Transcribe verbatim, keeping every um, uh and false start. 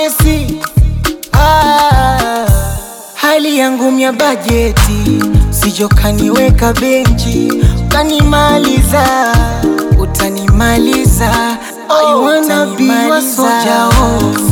Ah, hali yangu mya bajeti, sijokaniweka benchi, utanimaliza, utanimaliza. I wanna be your soldier.